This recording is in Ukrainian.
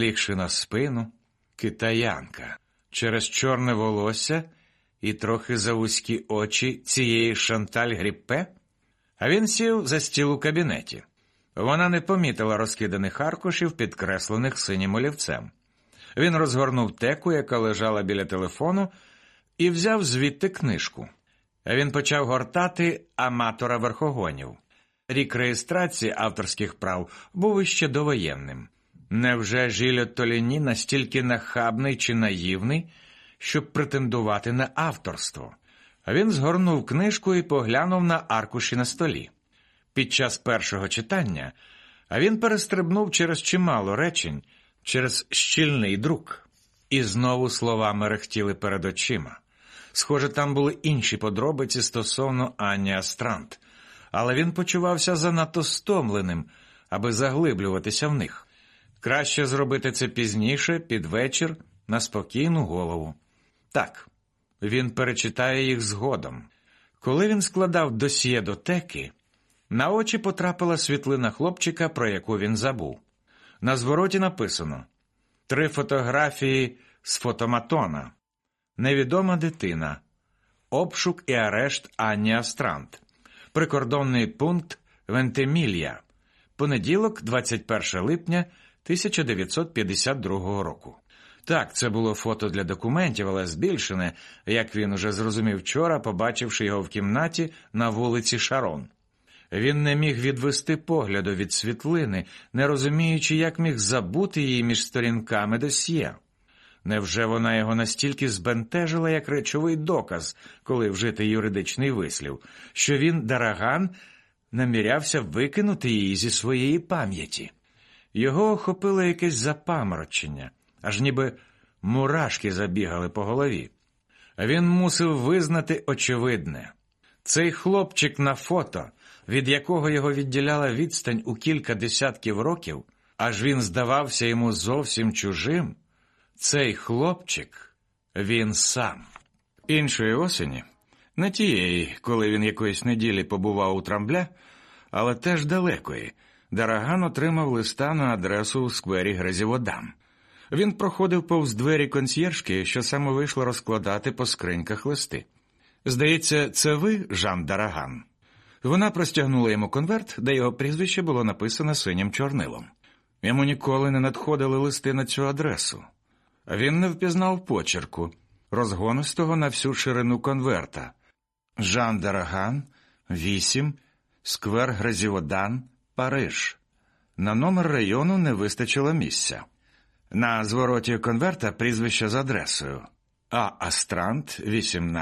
лігши на спину, китаянка, через чорне волосся і трохи завузькі очі цієї Шанталь Гріппе? А він сів за стіл у кабінеті. Вона не помітила розкиданих аркушів, підкреслених синім олівцем. Він розгорнув теку, яка лежала біля телефону, і взяв звідти книжку. Він почав гортати «Аматора верхогонів». Рік реєстрації авторських прав був іще довоєнним. Невже Жиль Толіні настільки нахабний чи наївний, щоб претендувати на авторство? Він згорнув книжку і поглянув на аркуші на столі. Під час першого читання він перестрибнув через чимало речень, через щільний друк. І знову слова мерехтіли перед очима. Схоже, там були інші подробиці стосовно Анні Астрант, але він почувався занадто стомленим, аби заглиблюватися в них. Краще зробити це пізніше, під вечір, на спокійну голову. Так, він перечитає їх згодом. Коли він складав досьє до теки, на очі потрапила світлина хлопчика, про яку він забув. На звороті написано: 3 фотографії з фотоматона, невідома дитина, обшук і арешт Анні Астрант, прикордонний пункт Вентимілля, понеділок, 21 липня 1952 року. Так, це було фото для документів, але збільшене, як він уже зрозумів вчора, побачивши його в кімнаті на вулиці Шарон. Він не міг відвести погляду від світлини, не розуміючи, як міг забути її між сторінками досьє. Невже вона його настільки збентежила, як речовий доказ, коли вжити юридичний вислів, що він, Дараган, намірявся викинути її зі своєї пам'яті? Його охопило якесь запаморочення, аж ніби мурашки забігали по голові. Він мусив визнати очевидне. Цей хлопчик на фото, від якого його відділяла відстань у кілька десятків років, аж він здавався йому зовсім чужим, цей хлопчик – він сам. Іншої осені, не тієї, коли він якоїсь неділі побував у Трамбля, але теж далекої, Дараган отримав листа на адресу у сквері Грязіводам. Він проходив повз двері консьєржки, що саме вийшла розкладати по скриньках листи. «Здається, це ви, Жан Дараган?» Вона простягнула йому конверт, де його прізвище було написано синім чорнилом. Йому ніколи не надходили листи на цю адресу. Він не впізнав почерку, розгонистого на всю ширину конверта. Жан Дараган, 8, сквер Грязіводан, Париж. На номер району не вистачило місця. На звороті конверта прізвище з адресою. А. Астрант, 18.